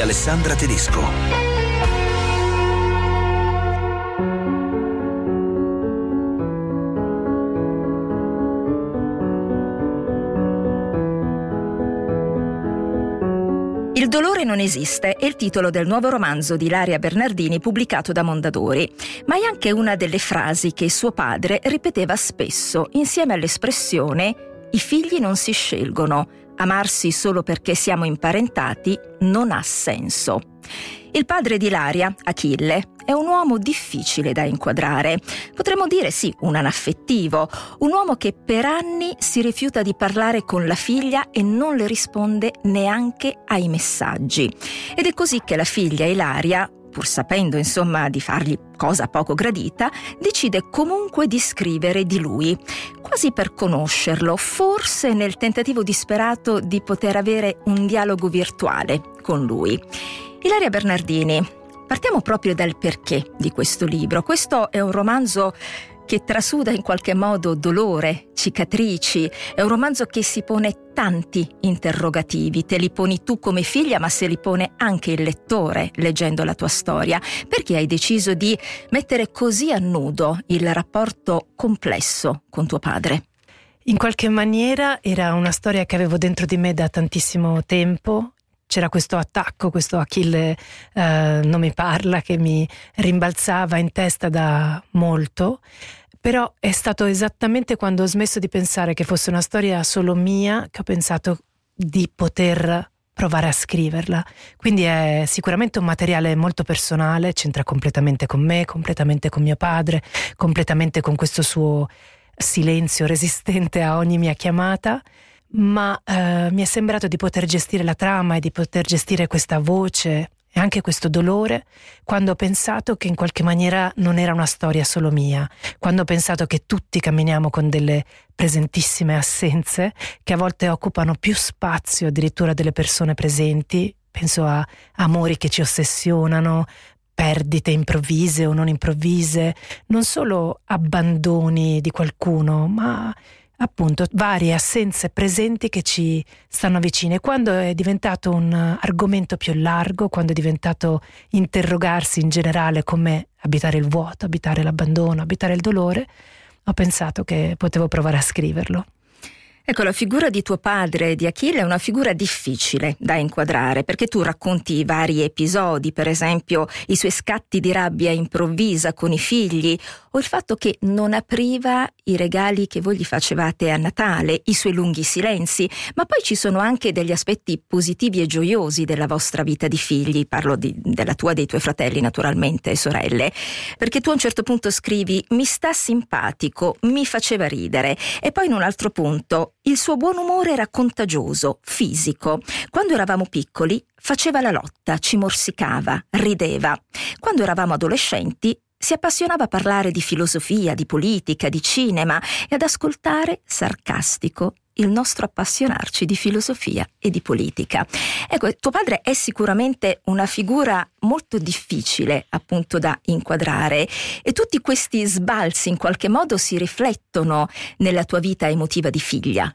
Alessandra Tedesco. Il dolore non esiste è il titolo del nuovo romanzo di Ilaria Bernardini pubblicato da Mondadori, ma è anche una delle frasi che suo padre ripeteva spesso insieme all'espressione «I figli non si scelgono, amarsi solo perché siamo imparentati non ha senso». Il padre di Ilaria, Achille, è un uomo difficile da inquadrare. Potremmo dire sì, un anaffettivo, un uomo che per anni si rifiuta di parlare con la figlia e non le risponde neanche ai messaggi. Ed è così che la figlia Ilaria, pur sapendo insomma di fargli cosa poco gradita, decide comunque di scrivere di lui, quasi per conoscerlo, forse nel tentativo disperato di poter avere un dialogo virtuale con lui. Ilaria Bernardini, partiamo proprio dal perché di questo libro. Questo è un romanzo che trasuda in qualche modo dolore, cicatrici, è un romanzo che si pone tanti interrogativi, te li poni tu come figlia, ma se li pone anche il lettore leggendo la tua storia. Perché hai deciso di mettere così a nudo il rapporto complesso con tuo padre? In qualche maniera era una storia che avevo dentro di me da tantissimo tempo. C'era questo attacco, questo Achille non mi parla, che mi rimbalzava in testa da molto, però è stato esattamente quando ho smesso di pensare che fosse una storia solo mia che ho pensato di poter provare a scriverla. Quindi è sicuramente un materiale molto personale, c'entra completamente con me, completamente con mio padre, completamente con questo suo silenzio resistente a ogni mia chiamata. Ma mi è sembrato di poter gestire la trama e di poter gestire questa voce e anche questo dolore quando ho pensato che in qualche maniera non era una storia solo mia, quando ho pensato che tutti camminiamo con delle presentissime assenze che a volte occupano più spazio addirittura delle persone presenti. Penso a amori che ci ossessionano, perdite improvvise o non improvvise, non solo abbandoni di qualcuno, ma appunto varie assenze presenti che ci stanno vicine. Quando è diventato un argomento più largo, quando è diventato interrogarsi in generale come abitare il vuoto, abitare l'abbandono, abitare il dolore, ho pensato che potevo provare a scriverlo. Ecco, la figura di tuo padre, di Achille, è una figura difficile da inquadrare, perché tu racconti vari episodi, per esempio i suoi scatti di rabbia improvvisa con i figli, o il fatto che non apriva i regali che voi gli facevate a Natale, i suoi lunghi silenzi, ma poi ci sono anche degli aspetti positivi e gioiosi della vostra vita di figli, parlo della tua e dei tuoi fratelli naturalmente, sorelle, perché tu a un certo punto scrivi «mi sta simpatico, mi faceva ridere», e poi in un altro punto «il suo buon umore era contagioso, fisico. Quando eravamo piccoli faceva la lotta, ci morsicava, rideva. Quando eravamo adolescenti si appassionava a parlare di filosofia, di politica, di cinema e ad ascoltare, sarcastico, il nostro appassionarci di filosofia e di politica». Ecco, tuo padre è sicuramente una figura molto difficile appunto da inquadrare e tutti questi sbalzi in qualche modo si riflettono nella tua vita emotiva di figlia.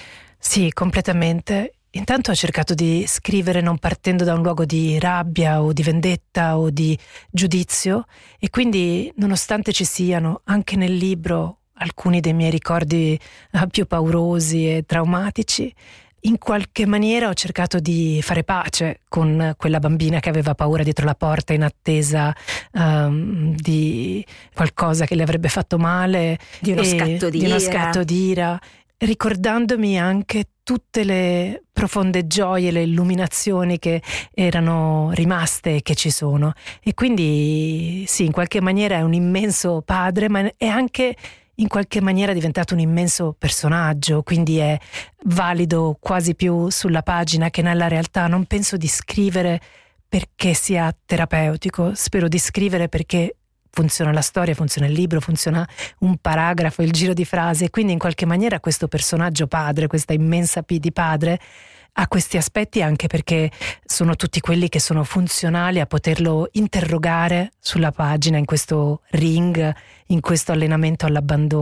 Sì, completamente. Intanto ho cercato di scrivere non partendo da un luogo di rabbia o di vendetta o di giudizio, e quindi nonostante ci siano anche nel libro alcuni dei miei ricordi più paurosi e traumatici, in qualche maniera ho cercato di fare pace con quella bambina che aveva paura dietro la porta in attesa di qualcosa che le avrebbe fatto male, di uno scatto di ira, ricordandomi anche tutte le profonde gioie, le illuminazioni che erano rimaste e che ci sono. E quindi sì, in qualche maniera è un immenso padre, ma è anche in qualche maniera diventato un immenso personaggio, quindi è valido quasi più sulla pagina che nella realtà. Non penso di scrivere perché sia terapeutico, spero di scrivere perché funziona la storia, funziona il libro, funziona un paragrafo, il giro di frase, e quindi in qualche maniera questo personaggio padre, questa immensa P di padre, ha questi aspetti anche perché sono tutti quelli che sono funzionali a poterlo interrogare sulla pagina, in questo ring, in questo allenamento all'abbandono.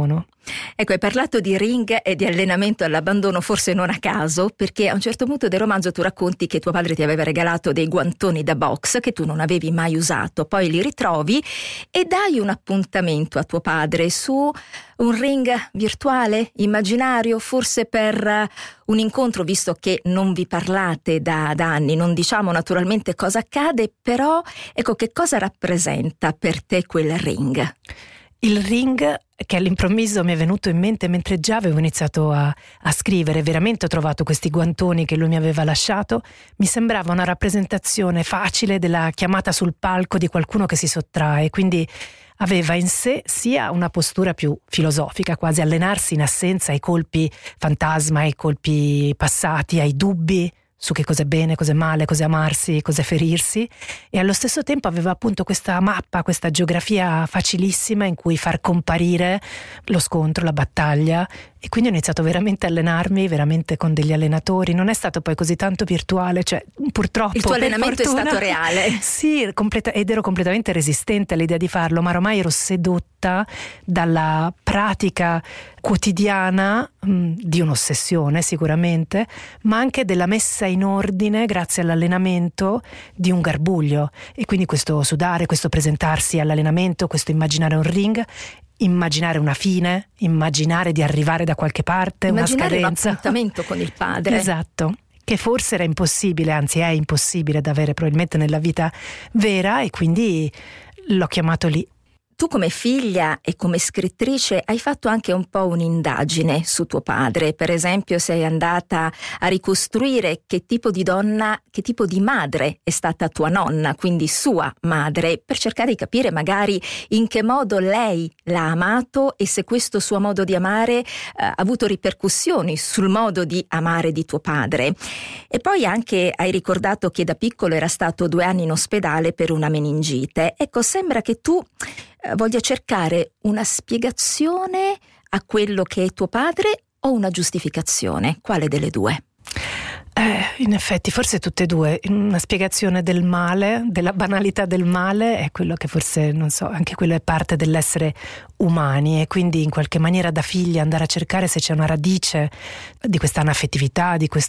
Ecco, hai parlato di ring e di allenamento all'abbandono forse non a caso, perché a un certo punto del romanzo tu racconti che tuo padre ti aveva regalato dei guantoni da box che tu non avevi mai usato, poi li ritrovi e dai un appuntamento a tuo padre su un ring virtuale, immaginario, forse per un incontro, visto che non vi parlate da anni, non diciamo naturalmente cosa accade, però ecco, che cosa rappresenta per te quel ring? Il ring che all'improvviso mi è venuto in mente mentre già avevo iniziato a scrivere, veramente ho trovato questi guantoni che lui mi aveva lasciato, mi sembrava una rappresentazione facile della chiamata sul palco di qualcuno che si sottrae, quindi aveva in sé sia una postura più filosofica, quasi allenarsi in assenza ai colpi fantasma, ai colpi passati, ai dubbi su che cos'è bene, cos'è male, cos'è amarsi, cos'è ferirsi, e allo stesso tempo aveva appunto questa mappa, questa geografia facilissima in cui far comparire lo scontro, la battaglia, e quindi ho iniziato veramente a allenarmi, veramente con degli allenatori. Non è stato poi così tanto virtuale, cioè purtroppo. Il tuo allenamento è stato reale. Sì, ed ero completamente resistente all'idea di farlo, ma ormai ero sedotta dalla pratica quotidiana di un'ossessione sicuramente, ma anche della messa in ordine grazie all'allenamento di un garbuglio, e quindi questo sudare, questo presentarsi all'allenamento, questo immaginare un ring, immaginare una fine, immaginare di arrivare da qualche parte, immaginare una scadenza, un appuntamento con il padre. Esatto, che forse era impossibile, anzi è impossibile da avere probabilmente nella vita vera, e quindi l'ho chiamato lì. Tu come figlia e come scrittrice hai fatto anche un po' un'indagine su tuo padre. Per esempio, sei andata a ricostruire che tipo di donna, che tipo di madre è stata tua nonna, quindi sua madre, per cercare di capire magari in che modo lei l'ha amato e se questo suo modo di amare ha avuto ripercussioni sul modo di amare di tuo padre. E poi anche hai ricordato che da piccolo era stato 2 anni in ospedale per una meningite. Ecco, sembra che tu voglia cercare una spiegazione a quello che è tuo padre o una giustificazione? Quale delle due? In effetti forse tutte e due. Una spiegazione del male, della banalità del male, è quello che forse, non so, anche quello è parte dell'essere umani, e quindi in qualche maniera da figlia andare a cercare se c'è una radice di questa anaffettività, di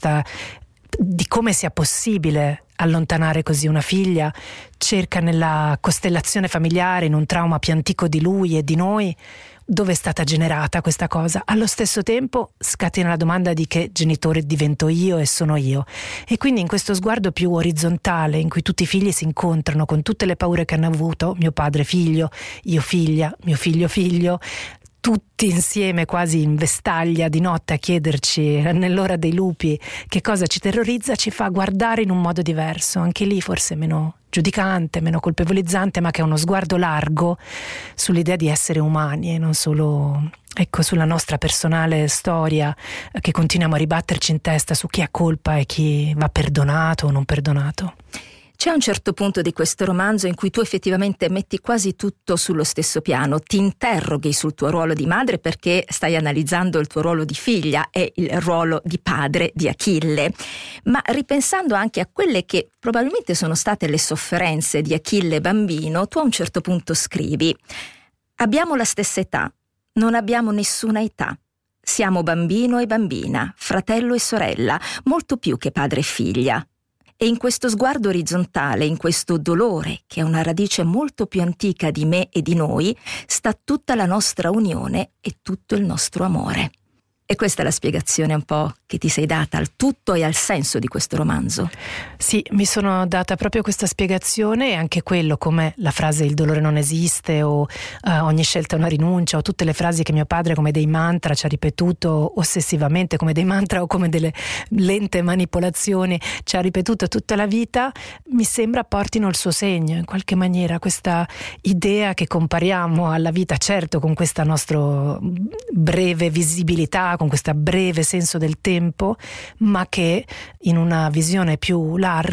come sia possibile allontanare così una figlia. Cerca nella costellazione familiare, in un trauma più antico di lui e di noi, dove è stata generata questa cosa. Allo stesso tempo scatena la domanda di che genitore divento io e sono io, e quindi in questo sguardo più orizzontale in cui tutti i figli si incontrano con tutte le paure che hanno avuto, mio padre figlio, io figlia, mio figlio figlio, tutti insieme quasi in vestaglia di notte a chiederci nell'ora dei lupi che cosa ci terrorizza, ci fa guardare in un modo diverso, anche lì forse meno giudicante, meno colpevolizzante, ma che ha uno sguardo largo sull'idea di essere umani e non solo, ecco, sulla nostra personale storia che continuiamo a ribatterci in testa su chi ha colpa e chi va perdonato o non perdonato. C'è un certo punto di questo romanzo in cui tu effettivamente metti quasi tutto sullo stesso piano, ti interroghi sul tuo ruolo di madre perché stai analizzando il tuo ruolo di figlia e il ruolo di padre di Achille, ma ripensando anche a quelle che probabilmente sono state le sofferenze di Achille bambino, tu a un certo punto scrivi: abbiamo la stessa età, non abbiamo nessuna età. Siamo bambino e bambina, fratello e sorella, molto più che padre e figlia. E in questo sguardo orizzontale, in questo dolore che ha una radice molto più antica di me e di noi, sta tutta la nostra unione e tutto il nostro amore. E questa è la spiegazione un po' che ti sei data al tutto e al senso di questo romanzo. Sì, mi sono data proprio questa spiegazione, e anche quello, come la frase il dolore non esiste o ogni scelta è una rinuncia, o tutte le frasi che mio padre come dei mantra ci ha ripetuto ossessivamente, come dei mantra o come delle lente manipolazioni ci ha ripetuto tutta la vita, mi sembra portino il suo segno in qualche maniera, questa idea che compariamo alla vita, certo con questa nostra breve visibilità, con questo breve senso del tempo, ma che in una visione più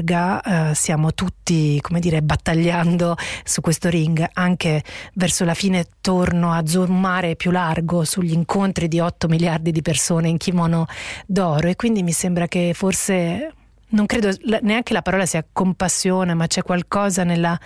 larga stiamo tutti, come dire, battagliando su questo ring. Anche verso la fine torno a zoomare più largo sugli incontri di 8 miliardi di persone in kimono d'oro, e quindi mi sembra che forse non credo neanche la parola sia compassione, ma c'è qualcosa nella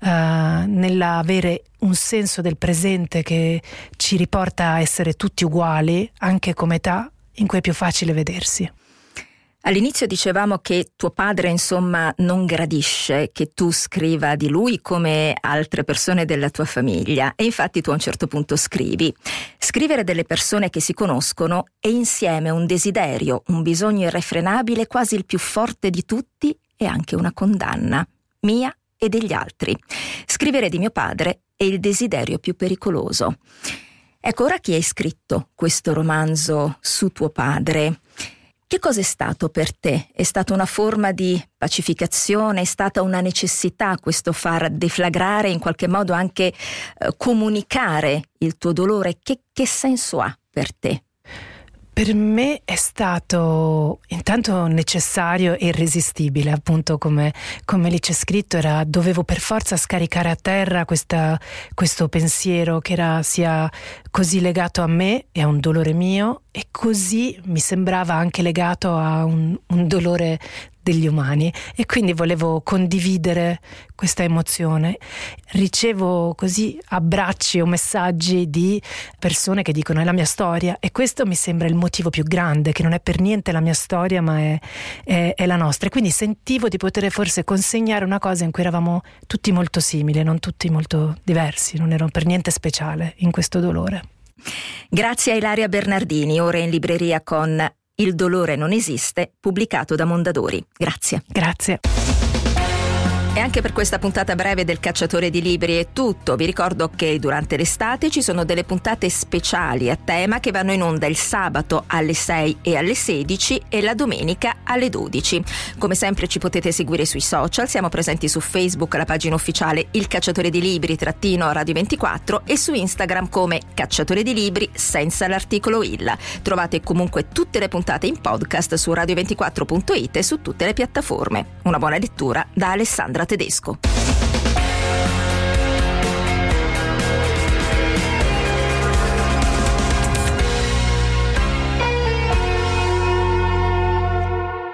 avere un senso del presente che ci riporta a essere tutti uguali, anche come età, in cui è più facile vedersi. All'inizio dicevamo che tuo padre, insomma, non gradisce che tu scriva di lui come altre persone della tua famiglia, e infatti tu a un certo punto scrivi: scrivere delle persone che si conoscono è insieme un desiderio, un bisogno irrefrenabile, quasi il più forte di tutti, e anche una condanna, mia e degli altri. Scrivere di mio padre è il desiderio più pericoloso. Ecco, ora che hai scritto questo romanzo su tuo padre, che cosa è stato per te? È stata una forma di pacificazione? È stata una necessità questo far deflagrare, in qualche modo anche comunicare il tuo dolore? Che senso ha per te? Per me è stato intanto necessario e irresistibile, appunto come lì c'è scritto, dovevo per forza scaricare a terra questo pensiero che sia così legato a me e a un dolore mio, e così mi sembrava anche legato a un dolore degli umani, e quindi volevo condividere questa emozione. Ricevo così abbracci o messaggi di persone che dicono: è la mia storia, e questo mi sembra il motivo più grande, che non è per niente la mia storia, ma è la nostra, e quindi sentivo di poter forse consegnare una cosa in cui eravamo tutti molto simili, non tutti molto diversi, non ero per niente speciale in questo dolore. Grazie a Ilaria Bernardini, ora in libreria con Il dolore non esiste, pubblicato da Mondadori. Grazie. Grazie. E anche per questa puntata breve del Cacciatore di Libri è tutto. Vi ricordo che durante l'estate ci sono delle puntate speciali a tema che vanno in onda il sabato alle 6 e alle 16 e la domenica alle 12. Come sempre ci potete seguire sui social, siamo presenti su Facebook, la pagina ufficiale Il Cacciatore di Libri _Radio 24, e su Instagram come Cacciatore di Libri senza l'articolo il. Trovate comunque tutte le puntate in podcast su radio24.it e su tutte le piattaforme. Una buona lettura da Alessandra Tedesco.